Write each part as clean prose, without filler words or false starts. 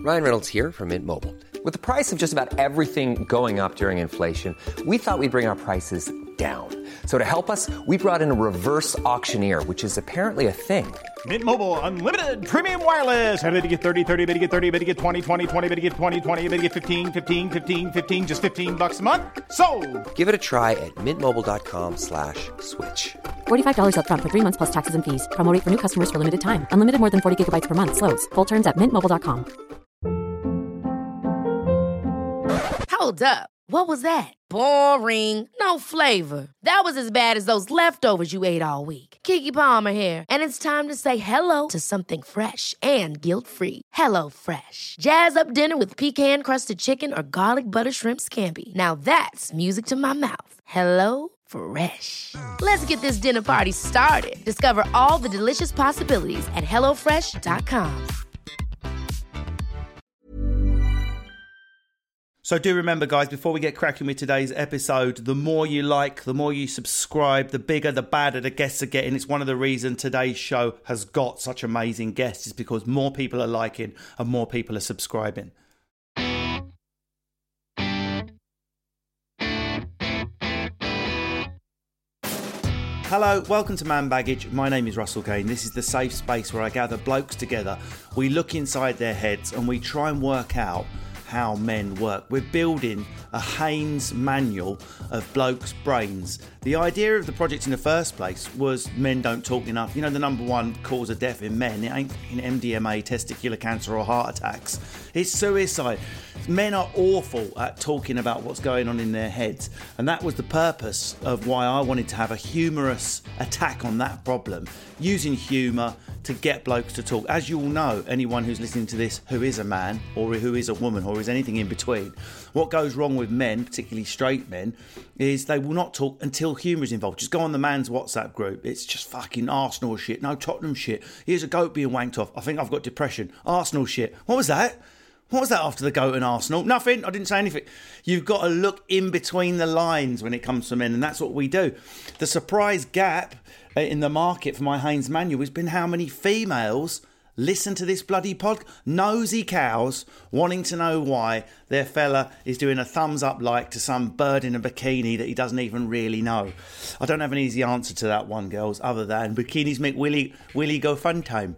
Ryan Reynolds here from Mint Mobile. With the price of just about everything going up during inflation, we thought we'd bring our prices down. So to help us, we brought in a reverse auctioneer, which is apparently a thing. Mint Mobile Unlimited Premium Wireless. How to get 30, 30, bit to get 30, bit to get 20, 20, 20, bit to get 20, 20, bit to get 15, 15, 15, 15, just $15 a month? Sold! Give it a try at mintmobile.com/switch. $45 up front for 3 months plus taxes and fees. Promo rate for new customers for limited time. Unlimited more than 40 gigabytes per month. Slows full terms at mintmobile.com. Hold up. What was that? Boring. No flavor. That was as bad as those leftovers you ate all week. Keke Palmer here, and it's time to say hello to something fresh and guilt-free. Hello Fresh. Jazz up dinner with pecan-crusted chicken or garlic butter shrimp scampi. Now that's music to my mouth. Hello Fresh. Let's get this dinner party started. Discover all the delicious possibilities at hellofresh.com. So do remember, guys, before we get cracking with today's episode, the more you like, the more you subscribe, the bigger, the badder the guests are getting. It's one of the reasons today's show has got such amazing guests, is because more people are liking and more people are subscribing. Hello, welcome to Man Baggage. My name is Russell Kane. This is the safe space where I gather blokes together. We look inside their heads and we try and work out how men work. We're building a Haynes manual of blokes' brains. The idea of the project in the first place was men don't talk enough. You know, the number one cause of death in men, it ain't in MDMA, testicular cancer or heart attacks. It's suicide. Men are awful at talking about what's going on in their heads, and that was the purpose of why I wanted to have a humorous attack on that problem, using humour to get blokes to talk. As you all know, anyone who's listening to this who is a man or who is a woman or is anything in between, what goes wrong with men, particularly straight men, is they will not talk until humour is involved. Just go on the man's WhatsApp group. It's just fucking Arsenal shit. No, Tottenham shit. Here's a goat being wanked off. I think I've got depression. Arsenal shit. What was that? What was that after the goat and Arsenal? Nothing. I didn't say anything. You've got to look in between the lines when it comes to men, and that's what we do. The surprise gap in the market for my Haynes manual has been how many females listen to this bloody podcast. Nosy cows wanting to know why their fella is doing a thumbs up like to some bird in a bikini that he doesn't even really know. I don't have an easy answer to that one, girls, other than bikinis make Willie go fun time.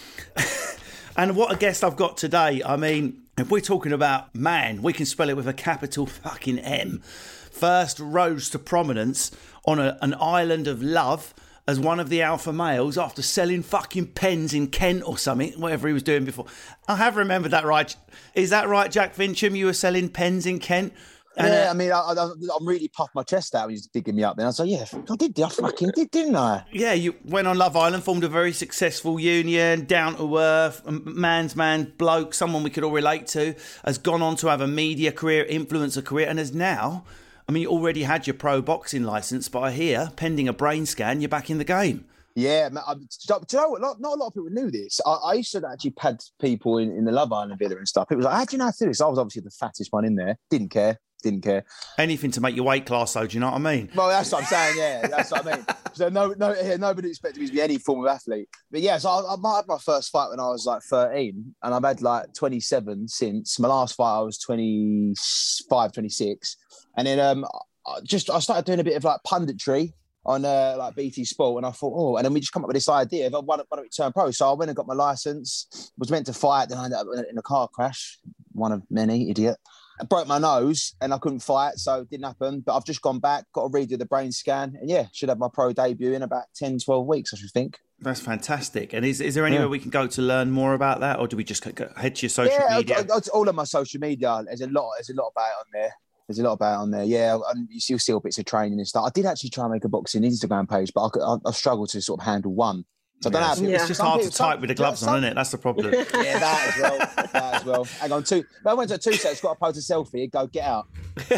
And what a guest I've got today. I mean, if we're talking about man, we can spell it with a capital fucking M. First rose to prominence on an island of love as one of the alpha males after selling fucking pens in Kent or something, whatever he was doing before. I have remembered that right. Is that right, Jack Fincham? You were selling pens in Kent? And, yeah, I mean, I'm really puffed my chest out when he was digging me up there. I was like, yeah, I fucking did, didn't I? Yeah, you went on Love Island, formed a very successful union, down to earth, man's man, bloke, someone we could all relate to, has gone on to have a media career, influencer career, and has now, I mean, you already had your pro boxing licence, but I hear, pending a brain scan, you're back in the game. Yeah, do you know what? Not a lot of people knew this. I used to actually pad people in the Love Island villa and stuff. It was like, how do you know how to do this? I was obviously the fattest one in there. Didn't care. Anything to make your weight class, though, do you know what I mean? Well, that's what I'm saying, yeah. That's what I mean. So nobody expected me to be any form of athlete. But yeah, so I might have my first fight when I was like 13, and I've had like 27 since. My last fight I was 25, 26. And then I started doing a bit of like punditry on like BT Sport, and I thought, and then we just come up with this idea of why don't we turn pro? So I went and got my license, was meant to fight, then I ended up in a car crash, one of many, idiot. I broke my nose and I couldn't fight, so it didn't happen. But I've just gone back, got to redo the brain scan, and yeah, should have my pro debut in about 10, 12 weeks, I should think. That's fantastic. And is there anywhere we can go to learn more about that, or do we just head to your social media? All of my social media, there's a lot about it on there. There's a lot about it on there, yeah. And you'll see all bits of training and stuff. I did actually try and make a boxing Instagram page, but I struggled to sort of handle one. So I don't know. It's just hard to type with the gloves on, isn't it? That's the problem. Yeah, that as well. Hang on, I went to 2 sets, got to post a selfie, go get out.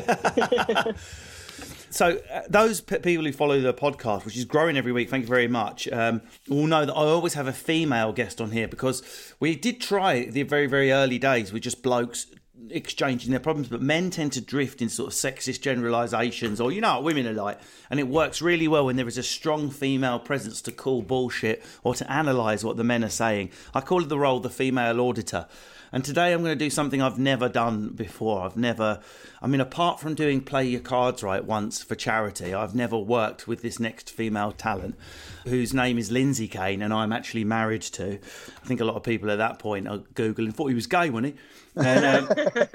So those people who follow the podcast, which is growing every week, thank you very much, will know that I always have a female guest on here, because we did try the very, very early days with just blokes exchanging their problems, but men tend to drift in sort of sexist generalisations, or you know what women are like, and it works really well when there is a strong female presence to call bullshit or to analyse what the men are saying. I call it the role of the female auditor. And today I'm going to do something I've never done before. Apart from doing Play Your Cards Right once for charity, I've never worked with this next female talent whose name is Lindsay Kane and I'm actually married to. I think a lot of people at that point are Googling, thought he was gay, wasn't he? And,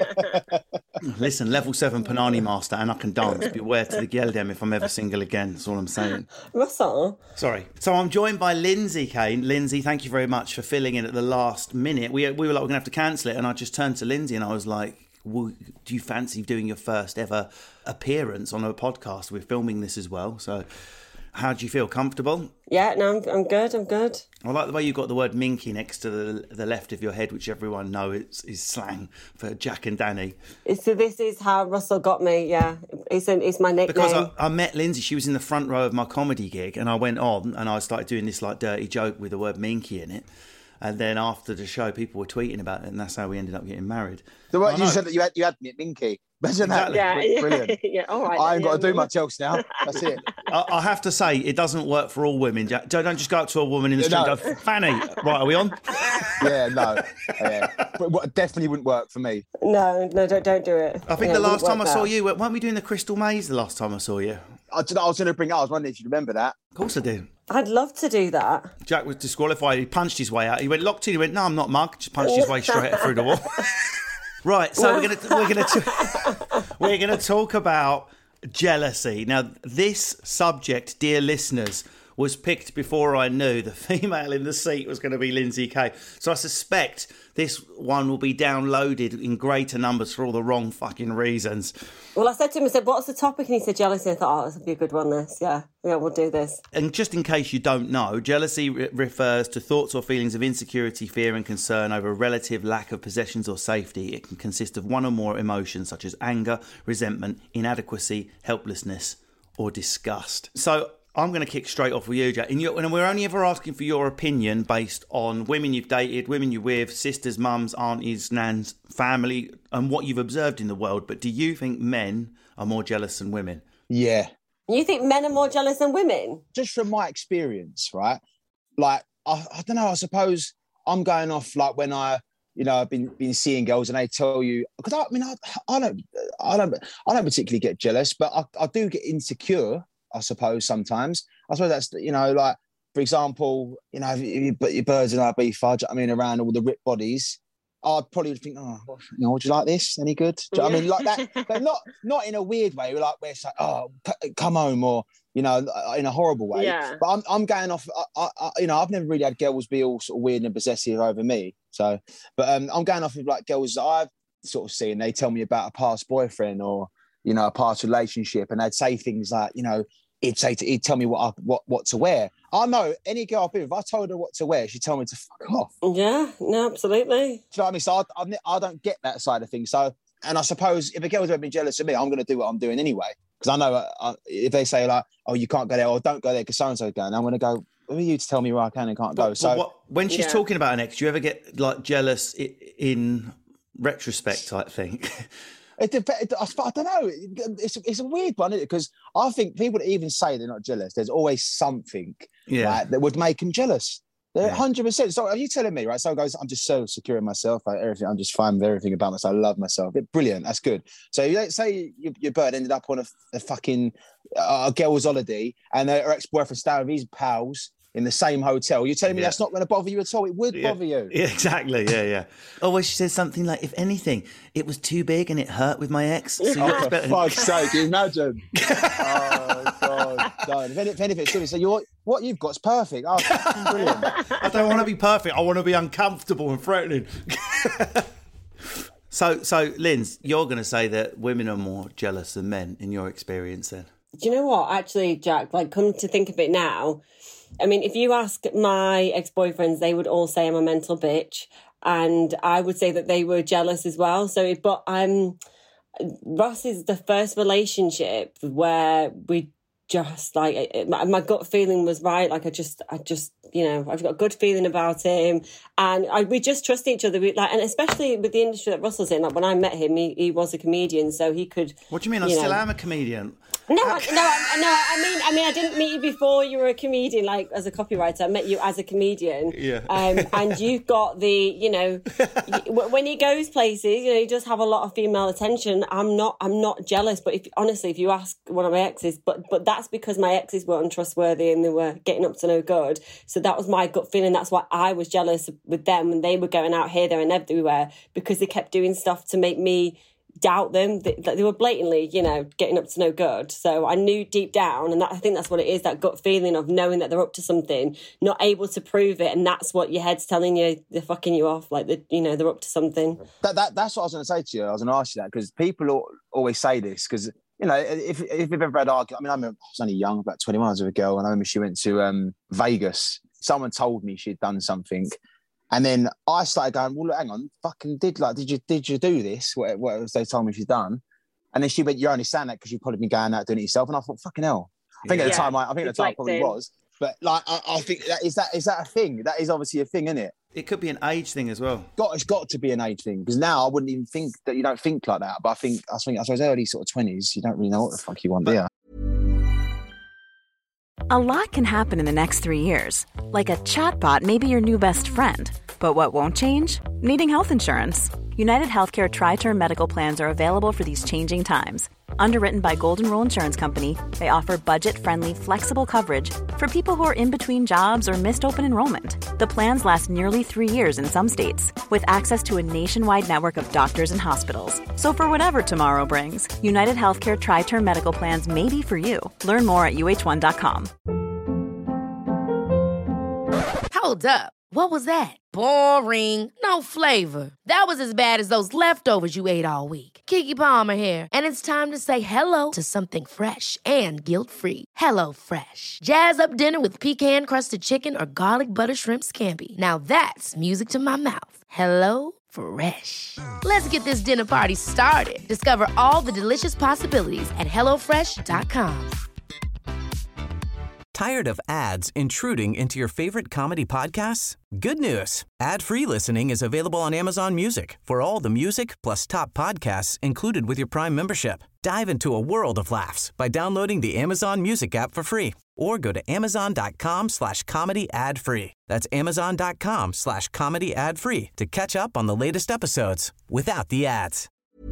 listen, level 7 Panani master and I can dance. Beware to the Geldem if I'm ever single again. That's all I'm saying. Russell. Sorry. So I'm joined by Lindsay Kane. Lindsay, thank you very much for filling in at the last minute. We were like, we're going to have to cancel it. And I just turned to Lindsay and I was like, well, do you fancy doing your first ever appearance on a podcast? We're filming this as well. So how do you feel? Comfortable? Yeah, no, I'm good. I like the way you got the word minky next to the left of your head, which everyone knows is slang for Jack and Danny. So this is how Russell got me, yeah. It's my nickname. Because I met Lindsay, she was in the front row of my comedy gig, and I went on and I started doing this like dirty joke with the word minky in it. And then after the show, people were tweeting about it, and that's how we ended up getting married. So what you said that you had minky. Imagine exactly. that. Yeah, Brilliant. Yeah, all right. I ain't got to do much else now. That's it. I have to say, it doesn't work for all women. Don't just go up to a woman in the street and go, Fanny, right, are we on? Yeah, no. Yeah. But definitely wouldn't work for me. No, don't do it. I think the last time I saw you, weren't we doing the Crystal Maze the last time I saw you? I was going to bring it. I was wondering if you remember that. Of course I do. I'd love to do that. Jack was disqualified. He punched his way out. He went locked in. He went, no, I'm not Mark. Just punched his way straight through the wall. Right, so we're gonna talk about jealousy. Now, this subject, dear listeners, was picked before I knew the female in the seat was going to be Lindsay Kay. So I suspect this one will be downloaded in greater numbers for all the wrong fucking reasons. Well, I said to him, what's the topic? And he said jealousy. I thought, this would be a good one, this. Yeah, we'll do this. And just in case you don't know, jealousy refers to thoughts or feelings of insecurity, fear and concern over a relative lack of possessions or safety. It can consist of one or more emotions such as anger, resentment, inadequacy, helplessness or disgust. So I'm going to kick straight off with you, Jack. And we're only ever asking for your opinion based on women you've dated, women you're with, sisters, mums, aunties, nans, family, and what you've observed in the world. But do you think men are more jealous than women? Yeah. You think men are more jealous than women? Just from my experience, right? Like, I don't know, I suppose I'm going off like when I've been seeing girls and they tell you, because I don't particularly get jealous, but I do get insecure, I suppose, sometimes. I suppose that's, like, for example, your birds and I beef fudge, around all the ripped bodies, I'd probably think, would you like this? Any good? Do you know what I mean? Like that, but not in a weird way, like where it's like, come home, or, in a horrible way. Yeah. But I'm going off, I've never really had girls be all sort of weird and possessive over me. So, but I'm going off of like girls that I've sort of seen, they tell me about a past boyfriend or, a past relationship, and they'd say things like, he'd tell me what to wear. I know any girl I've been with, if I told her what to wear, she'd tell me to fuck off. Yeah, no, absolutely. Do you know what I mean? So I don't get that side of things. So, and I suppose if a girl's ever been jealous of me, I'm going to do what I'm doing anyway. Because I know if they say like, oh, you can't go there, or don't go there because so-and-so's going, I'm going to go, who are you to tell me where I can and can't go? So when she's talking about an ex, do you ever get like jealous in retrospect, I think? I don't know. It's a weird one, isn't it? Because I think people that even say they're not jealous, there's always something that would make them jealous. They're 100%. So are you telling me, right? Someone goes, I'm just so secure in myself, like everything. I'm just fine with everything about myself. I love myself. Brilliant. That's good. So let's say your bird ended up on a fucking girl's holiday, and her ex-boyfriend staying with his pals in the same hotel. You're telling me that's not going to bother you at all? It would bother you. Yeah, exactly. Yeah. Or she says something like, if anything, it was too big and it hurt with my ex. So for fuck's sake, can you imagine? Oh, God. No. If anything, seriously, what you've got is perfect. Oh, fucking brilliant. I don't want to be perfect. I want to be uncomfortable and threatening. So, Linz, you're going to say that women are more jealous than men in your experience then? Do you know what? Actually, Jack, like, come to think of it now, if you ask my ex-boyfriends, they would all say I'm a mental bitch. And I would say that they were jealous as well. Ross is the first relationship where we just like, my gut feeling was right. Like I just, I've got a good feeling about him, and we just trust each other. And especially with the industry that Russell's in, like when I met him, he was a comedian, so he could. What do you mean? I still am a comedian. No, I mean, I didn't meet you before you were a comedian, like as a copywriter. I met you as a comedian. Yeah. And you've got when he goes places, he does have a lot of female attention. I'm not jealous, but if you ask one of my exes, but that's because my exes were untrustworthy and they were getting up to no good. So that was my gut feeling. That's why I was jealous with them when they were going out here, there and everywhere, because they kept doing stuff to make me doubt them. They were blatantly, getting up to no good. So I knew deep down, and I think that's what it is, that gut feeling of knowing that they're up to something, not able to prove it, and that's what your head's telling you, they're fucking you off, like they're up to something. That's what I was going to say to you. I was going to ask you that, because people always say this, because if you've ever had argument, I was only young, about 21, I was with a girl, and I remember she went to Vegas. Someone told me she'd done something. And then I started going, well, look, hang on, did you do this? What was they told me she's done? And then she went, you're only saying that because you've probably been going out doing it yourself. And I thought, fucking hell. I think at the time probably was. But I think is that a thing? That is obviously a thing, isn't it? It could be an age thing as well. It's got to be an age thing, because now I wouldn't even think that you don't think like that. But I suppose early sort of 20s, you don't really know what the fuck you want, do you? A lot can happen in the next 3 years. Like a chatbot may be your new best friend. But what won't change? Needing health insurance. United Healthcare Tri-Term Medical Plans are available for these changing times. Underwritten by Golden Rule Insurance Company, they offer budget-friendly, flexible coverage for people who are in between jobs or missed open enrollment. The plans last nearly 3 years in some states, with access to a nationwide network of doctors and hospitals. So for whatever tomorrow brings, United Healthcare Tri-Term Medical Plans may be for you. Learn more at uh1.com. Hold up. What was that? Boring. No flavor. That was as bad as those leftovers you ate all week. Keke Palmer here, and it's time to say hello to something fresh and guilt-free. HelloFresh. Jazz up dinner with pecan-crusted chicken or garlic butter shrimp scampi. Now that's music to my mouth. HelloFresh. Let's get this dinner party started. Discover all the delicious possibilities at HelloFresh.com. Tired of ads intruding into your favorite comedy podcasts? Good news. Ad-free listening is available on Amazon Music for all the music plus top podcasts included with your Prime membership. Dive into a world of laughs by downloading the Amazon Music app for free or go to amazon.com/comedy ad-free. That's amazon.com/comedy ad-free to catch up on the latest episodes without the ads.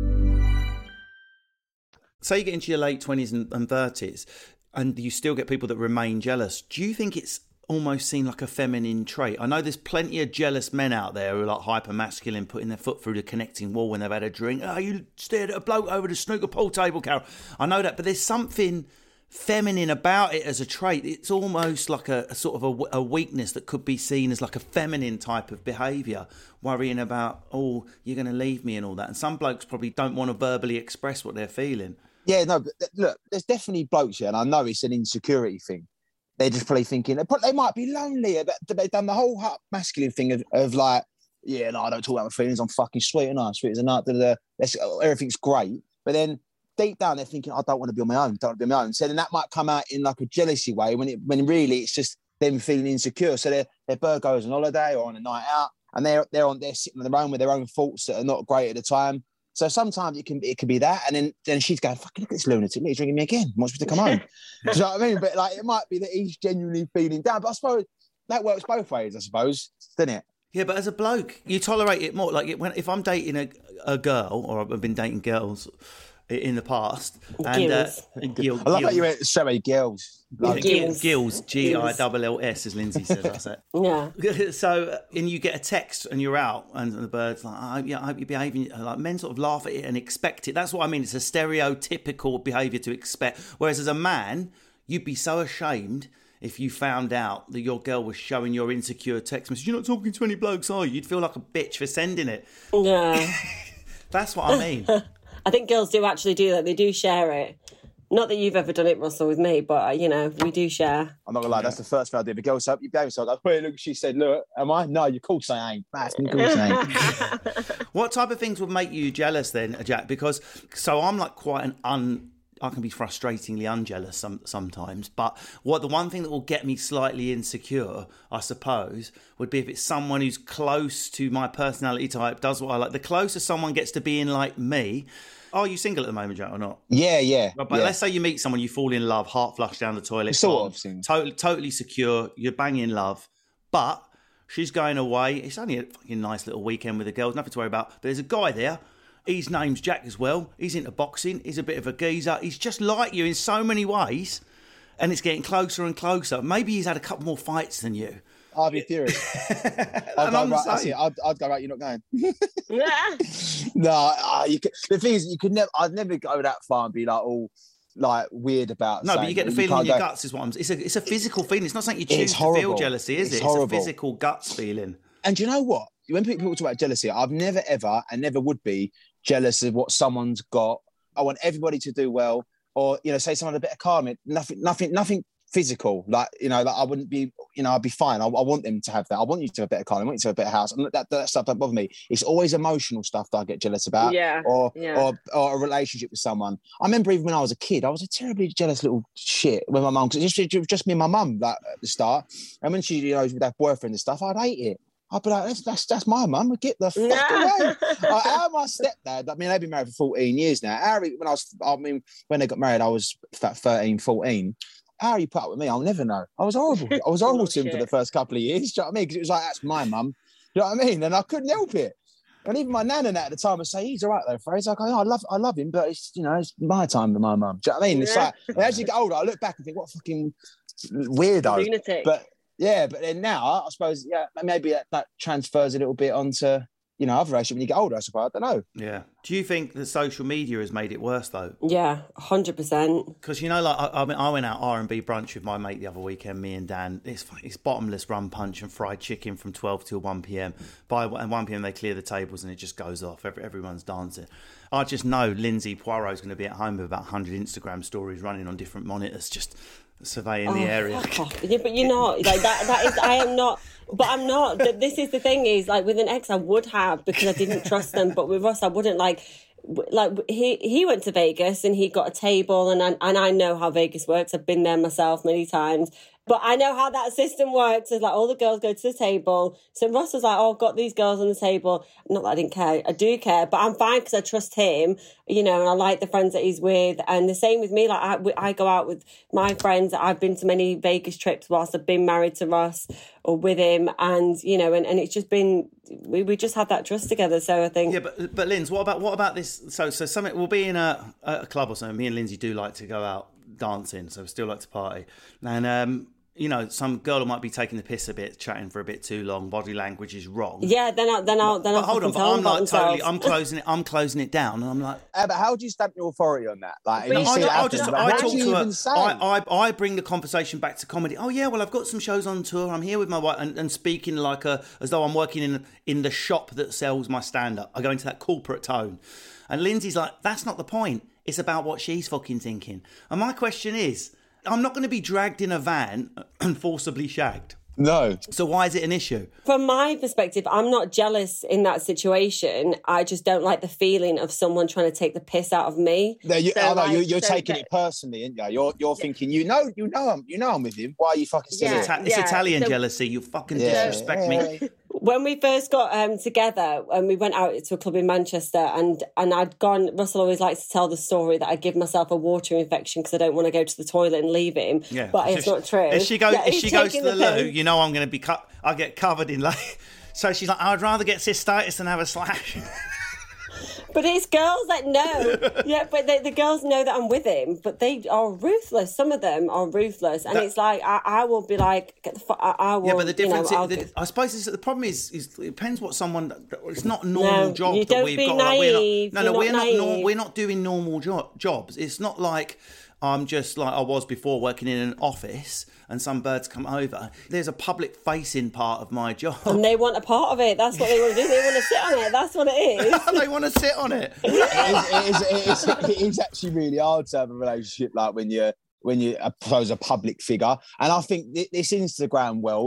Say you get into your late 20s and 30s, and you still get people that remain jealous. Do you think it's almost seen like a feminine trait? I know there's plenty of jealous men out there who are like hyper masculine, putting their foot through the connecting wall when they've had a drink. Oh, you stared at a bloke over the snooker pool table, Carol. I know that, but there's something feminine about it as a trait. It's almost like a sort of a weakness that could be seen as like a feminine type of behaviour, worrying about, oh, you're going to leave me and all that. And some blokes probably don't want to verbally express what they're feeling. Yeah, no, but look, there's definitely blokes here, and I know it's an insecurity thing. They're just probably thinking, they might be lonely. They've done the whole masculine thing of like, yeah, no, I don't talk about my feelings. I'm fucking sweet and nice, sweet as a nut. Everything's great. But then deep down, they're thinking, I don't want to be on my own. So then that might come out in like a jealousy way when really it's just them feeling insecure. So their bird goes on holiday or on a night out, and they're sitting on their own with their own thoughts that are not great at the time. So sometimes it can be that, and then she's going, fucking look at this lunatic, he's ringing me again, wants me to come home. Do you know what I mean? But like, it might be that he's genuinely feeling down. But I suppose that works both ways, I suppose, doesn't it? Yeah, but as a bloke, you tolerate it more. Like if I'm dating a girl, or I've been dating girls in the past, and I love that you went so many girls. Gills, Gills, as Lindsay says. That's it. Yeah. So, and you get a text and you're out, and the bird's like, I hope you're behaving. Like, men sort of laugh at it and expect it. That's what I mean. It's a stereotypical behaviour to expect. Whereas as a man, you'd be so ashamed if you found out that your girl was showing your insecure text message. You're not talking to any blokes, are you? You'd feel like a bitch for sending it. Yeah. That's what I mean. I think girls do actually do that. They do share it. Not that you've ever done it, Russell, with me, but, we do share. I'm not going to lie, that's the first thing I did. The girl said, you behave yourself. Look, she said, look, am I? No, of course I ain't. Of course I ain't. What type of things would make you jealous then, Jack? Because, so I'm like quite an can be frustratingly unjealous sometimes. But the one thing that will get me slightly insecure, I suppose, would be if it's someone who's close to my personality type, does what I like. The closer someone gets to being like me. Are you single at the moment, Jack, or not? Yeah. But let's say you meet someone, you fall in love, heart flush down the toilet. Sort of thing. Totally secure. You're banging love, but she's going away. It's only a fucking nice little weekend with the girls, nothing to worry about. But there's a guy there. His name's Jack as well. He's into boxing. He's a bit of a geezer. He's just like you in so many ways. And it's getting closer and closer. Maybe he's had a couple more fights than you. I'd be furious. I'd go, right, you're not going. The thing is, I'd never go that far and be like all like weird about. No, but you get the feeling in your guts is what I'm. It's a physical feeling. It's not something you choose to feel jealousy, is it? Horrible. It's a physical guts feeling. And do you know what? When people talk about jealousy, I've never ever and never would be jealous of what someone's got. I want everybody to do well, or say someone had a bit of car. Nothing physical, like I wouldn't be, I'd be fine. I want them to have that. I want you to have a better car. I want you to have a better house. And that stuff don't bother me. It's always emotional stuff that I get jealous about. Or a relationship with someone. I remember even when I was a kid, I was a terribly jealous little shit with my mum, because it was just me and my mum like, at the start. And when she, with that boyfriend and stuff, I'd hate it. I'd be like, that's my mum. Get the fuck away. How my stepdad, they've been married for 14 years now. Harry, when they got married, I was 13, 14. How you put up with me, I'll never know. I was horrible. I was horrible to him for the first couple of years. Do you know what I mean? Because it was like, that's my mum. You know what I mean? And I couldn't help it. And even my nan and that at the time would say, he's all right though, Fraser. I go, I love him, but it's it's my time with my mum. Do you know what I mean? It's like, as you get older, I look back and think, what a fucking weirdo. Lunatic. But then now, I suppose, maybe that transfers a little bit onto, other relationship when you get older, I suppose. I don't know. Yeah. Do you think that social media has made it worse, though? Yeah, 100%. Because, I went out R&B brunch with my mate the other weekend, me and Dan. It's bottomless rum punch and fried chicken from 12 till 1 p.m. By 1 p.m, they clear the tables and it just goes off. Everyone's dancing. I just know Lindsay Poirot's going to be at home with about 100 Instagram stories running on different monitors, just surveying the area. Yeah, but you're not. Like, that is, I am not. But I'm not. This is the thing is, like, with an ex, I would have, because I didn't trust them. But with Ross, I wouldn't. Like he went to Vegas and he got a table, and I know how Vegas works. I've been there myself many times. But I know how that system works. It's like all the girls go to the table. So Ross was like, I've got these girls on the table. Not that I didn't care. I do care, but I'm fine because I trust him, and I like the friends that he's with. And the same with me. Like I go out with my friends. I've been to many Vegas trips whilst I've been married to Ross or with him. And, and it's just been, we just had that trust together. So I think. Yeah, but Linz, what about this? So something, we'll be in a club or something. Me and Lindsay do like to go out dancing, so we still like to party. And, some girl might be taking the piss a bit, chatting for a bit too long. Body language is wrong. Yeah, then I'll hold on. But I'm like totally. I'm closing it down, and I'm like. But how do you stamp your authority on that? Like, I bring the conversation back to comedy. Oh yeah, well I've got some shows on tour. I'm here with my wife, and speaking like as though I'm working in the shop that sells my stand-up. I go into that corporate tone, and Lindsay's like, that's not the point. It's about what she's fucking thinking. And my question is, I'm not going to be dragged in a van and forcibly shagged. No. So why is it an issue? From my perspective, I'm not jealous in that situation. I just don't like the feeling of someone trying to take the piss out of me. No, you're taking it personally, aren't you? You're thinking, I'm with him. Why are you fucking silly? It's Italian jealousy. You fucking disrespect me. When we first got together, and we went out to a club in Manchester, and I'd gone, Russell always likes to tell the story that I give myself a water infection because I don't want to go to the toilet and leave him. Yeah. But it's not true. If she goes to the loo, I'm going to be I get covered in So she's like, I'd rather get cystitis than have a slash. But it's girls that know. Yeah, but the girls know that I'm with him, but they are ruthless. Some of them are ruthless. And it's like, I will be like, get the fuck, I will. Yeah, but the difference, I suppose the problem is it depends what someone, it's not a normal job you that don't we've be got. Naive. We're not doing normal jobs. It's not like I'm just like I was before, working in an office and some birds come over. There's a public-facing part of my job. And they want a part of it. That's what they want to do. They want to sit on it. That's what it is. They want to sit on it. It is actually really hard to have a relationship like when you I suppose, a public figure. And I think this Instagram world,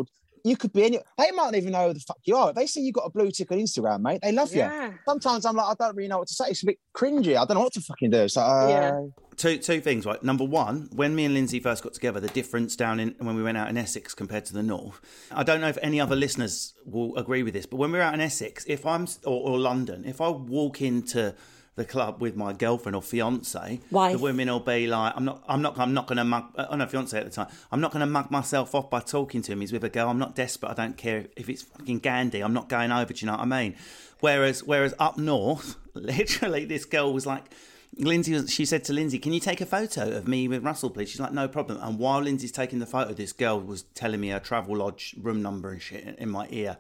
You could be any. They might not even know who the fuck you are. They see you got a blue tick on Instagram, mate. They love you. Sometimes I'm like, I don't really know what to say. It's a bit cringy. I don't know what to fucking do. So Two things, right? Number one, when me and Lindsay first got together, the difference down in when we went out in Essex compared to the north. I don't know if any other listeners will agree with this, but when we're out in Essex, if I'm or London, if I walk into the club with my girlfriend or fiance, the women will be like, I'm not going to mug. Oh no, fiance at the time. I'm not going to mug myself off by talking to him. He's with a girl. I'm not desperate. I don't care if it's fucking Gandhi. I'm not going over. Do you know what I mean? Whereas up north, literally, this girl was like. She said to Lindsay, can you take a photo of me with Russell, please? She's like, no problem. And while Lindsay's taking the photo, this girl was telling me her Travel Lodge room number and shit in my ear.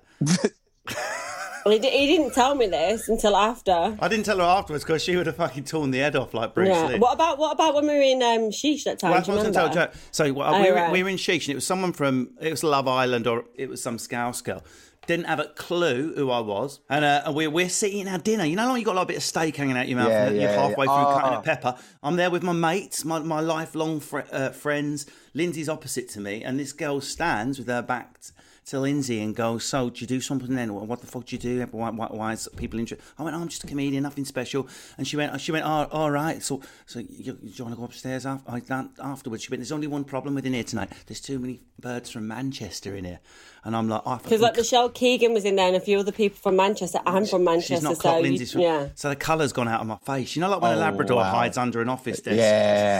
Well, he didn't tell me this until after. I didn't tell her afterwards because she would have fucking torn the head off like Bruce Lee. What about when we were in Sheesh that time? Well, we were in Sheesh and it was someone from, it was Love Island or it was some Scouse girl. Didn't have a clue who I was. And we're sitting our dinner. You know, like you got like a bit of steak hanging out your mouth and you're halfway through cutting a pepper. I'm there with my mates, my lifelong friends. Lindsay's opposite to me. And this girl stands with her back to Lindsay and goes, so do you do something then? What the fuck do you do? Why is people interested? I went, I'm just a comedian, nothing special. And she went, oh, all right. So you want to go upstairs afterwards? She went, there's only one problem with in here tonight. There's too many birds from Manchester in here. And I'm like, because like Michelle Keegan was in there and a few other people from Manchester. I'm from Manchester. She's not clocked Lindsay's from, so the colour's gone out of my face. You know, like when a Labrador hides under an office desk. Yeah.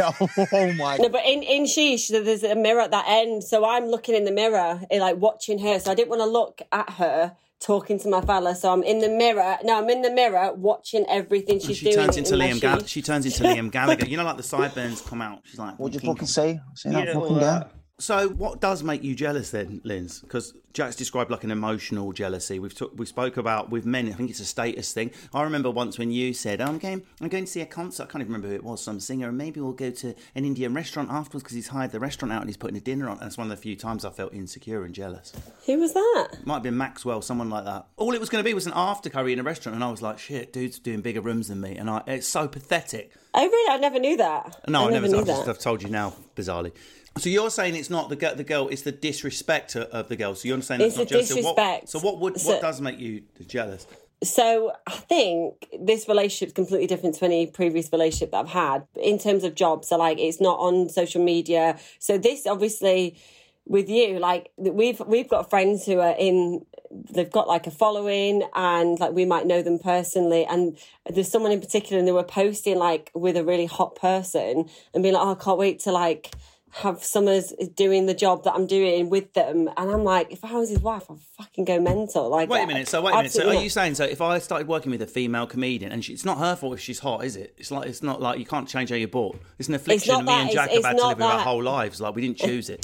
Oh my. No, but in Sheesh, there's a mirror at that end. So I'm looking in the mirror, like watching her. So I didn't want to look at her talking to my fella. So I'm in the mirror. No, I'm in the mirror watching everything she's doing. She turns into Liam Gallagher. You know, like the sideburns come out. She's like, what do you fucking say? Say that fucking guy. So what does make you jealous then, Linz? Because Jack's described like an emotional jealousy. We spoke about with men, I think it's a status thing. I remember once when you said, I'm going to see a concert. I can't even remember who it was, some singer, and maybe we'll go to an Indian restaurant afterwards because he's hired the restaurant out and he's putting a dinner on. And that's one of the few times I felt insecure and jealous. Who was that? Might have been Maxwell, someone like that. All it was going to be was an after curry in a restaurant, and I was like, shit, dude's doing bigger rooms than me. And it's so pathetic. Oh, really? I never knew that. No, I never knew that. I've told you now, bizarrely. So you're saying it's not the girl, it's the disrespect of the girl. So you're saying it's not jealous. Disrespect. So what does make you jealous? So I think this relationship's completely different to any previous relationship that I've had in terms of jobs. So like it's not on social media. So this obviously with you, like we've got friends who are they've got like a following and like we might know them personally, and there's someone in particular and they were posting like with a really hot person and being like, oh, I can't wait to like have Summers doing the job that I'm doing with them. And I'm like, if I was his wife, I'd fucking go mental. Like, wait a minute. So are you saying, so if I started working with a female comedian, and it's not her fault if she's hot, is it? It's not like you can't change how you're born. It's an affliction me and Jack have had to live with our whole lives. Like, we didn't choose it.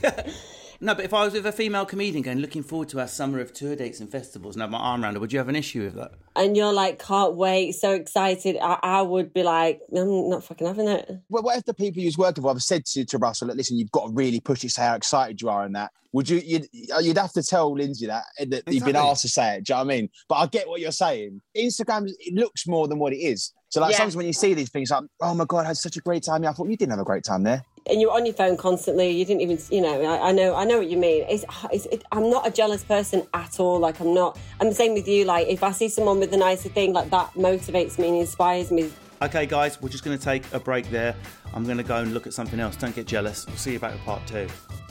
No, but if I was with a female comedian going, looking forward to our summer of tour dates and festivals and have my arm around her, would you have an issue with that? And you're like, can't wait, so excited. I would be like, I'm not fucking having it. Well, what if the people you was working with have said to Russell, like, listen, you've got to really push it, say how excited you are and that? Would you'd have to tell Lindsay that exactly. You've been asked to say it, do you know what I mean? But I get what you're saying. Instagram, it looks more than what it is. So like sometimes when you see these things, like, oh my God, I had such a great time. Yeah, I thought you didn't have a great time there. And you're on your phone constantly. You didn't even, I know what you mean. I'm not a jealous person at all. Like I'm the same with you. Like if I see someone with a nicer thing, like that motivates me and inspires me. Okay, guys, we're just going to take a break there. I'm going to go and look at something else. Don't get jealous. We'll see you back with part 2.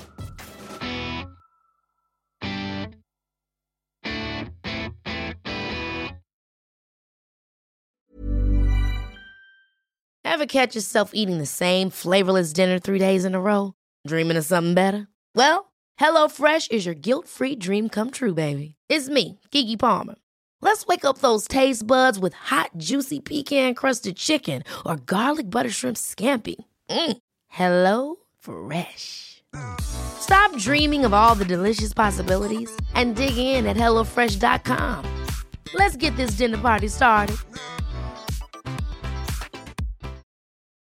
Ever catch yourself eating the same flavorless dinner 3 days in a row? Dreaming of something better? Well, HelloFresh is your guilt-free dream come true, baby. It's me, Keke Palmer. Let's wake up those taste buds with hot, juicy pecan-crusted chicken or garlic butter shrimp scampi. Hello Fresh. Stop dreaming of all the delicious possibilities and dig in at HelloFresh.com. Let's get this dinner party started.